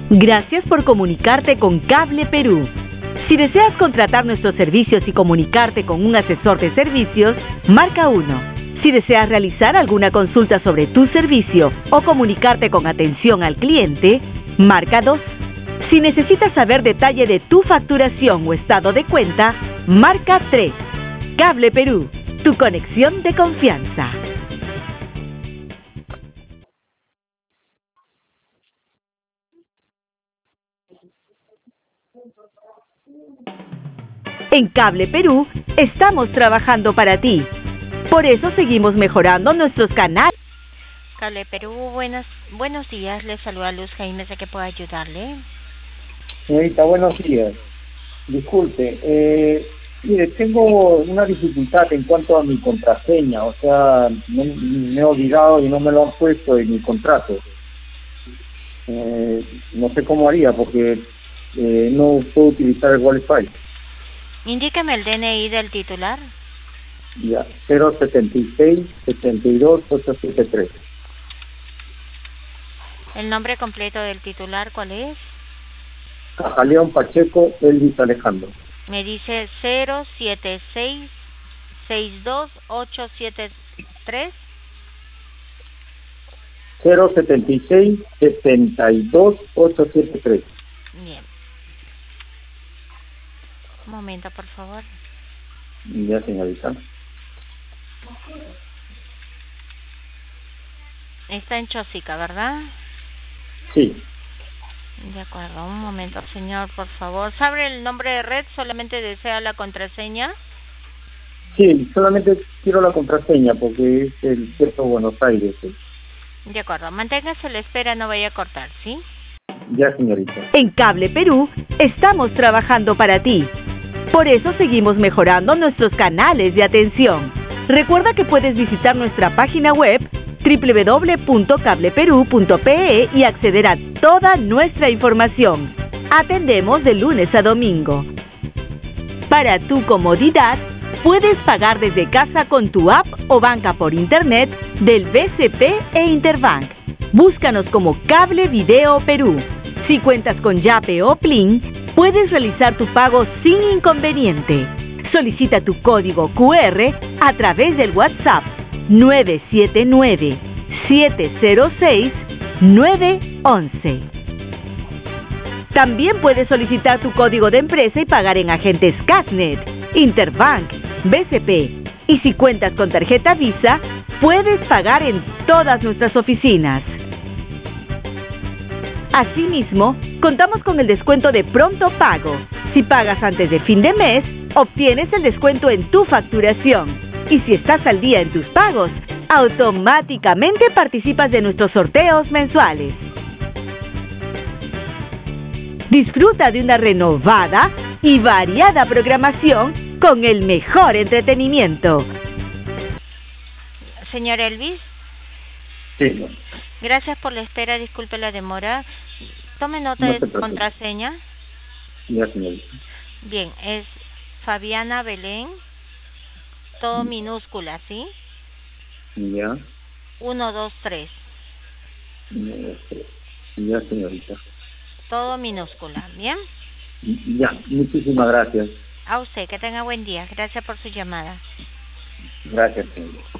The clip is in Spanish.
Gracias por comunicarte con Cable Perú. Si deseas contratar nuestros servicios y comunicarte con un asesor de servicios, marca 1. Si deseas realizar alguna consulta sobre tu servicio o comunicarte con atención al cliente, marca 2. Si necesitas saber detalle de tu facturación o estado de cuenta, marca 3. Cable Perú, tu conexión de confianza. En Cable Perú estamos trabajando para ti. Por eso seguimos mejorando nuestros canales. Cable Perú, buenos días. Le saluda Luz Jaime, ¿a qué puedo ayudarle? Señorita, buenos días. Disculpe, mire, tengo una dificultad en cuanto a mi contraseña, o sea, me he olvidado y no me lo han puesto en mi contrato. No sé cómo haría porque no puedo utilizar el Wi-Fi. Indíqueme el DNI del titular. Ya, 076-72-873. ¿El nombre completo del titular cuál es? Cajaleón Pacheco Elvis Alejandro. Me dice 076-62873. 076-72-873. Bien. Un momento, por favor. Ya, señorita. Está en Chosica, ¿verdad? Sí. De acuerdo, un momento, señor, por favor. ¿Sabe el nombre de red? ¿Solamente desea la contraseña? Sí, solamente quiero la contraseña porque es el Puerto Buenos Aires. ¿Sí? De acuerdo, manténgase a la espera, no vaya a cortar, ¿sí? Ya, señorita. En Cable Perú estamos trabajando para ti. Por eso seguimos mejorando nuestros canales de atención. Recuerda que puedes visitar nuestra página web www.cableperú.pe y acceder a toda nuestra información. Atendemos de lunes a domingo. Para tu comodidad, puedes pagar desde casa con tu app o banca por internet del BCP e Interbank. Búscanos como Cable Video Perú. Si cuentas con Yape o Plin, puedes realizar tu pago sin inconveniente. Solicita tu código QR a través del WhatsApp 979-706-911. También puedes solicitar tu código de empresa y pagar en agentes Casnet, Interbank, BCP. Y si cuentas con tarjeta Visa, puedes pagar en todas nuestras oficinas. Asimismo, contamos con el descuento de pronto pago. Si pagas antes de fin de mes, obtienes el descuento en tu facturación. Y si estás al día en tus pagos, automáticamente participas de nuestros sorteos mensuales. Disfruta de una renovada y variada programación con el mejor entretenimiento. Señor Elvis. Sí. Gracias por la espera, disculpe la demora. Tome nota de su contraseña. Ya, señorita. Bien, es Fabiana Belén, todo minúscula, ¿sí? Ya. 123. Ya, señorita. Todo minúscula, ¿bien? Ya, muchísimas gracias. A usted, que tenga buen día. Gracias por su llamada. Gracias, señorita.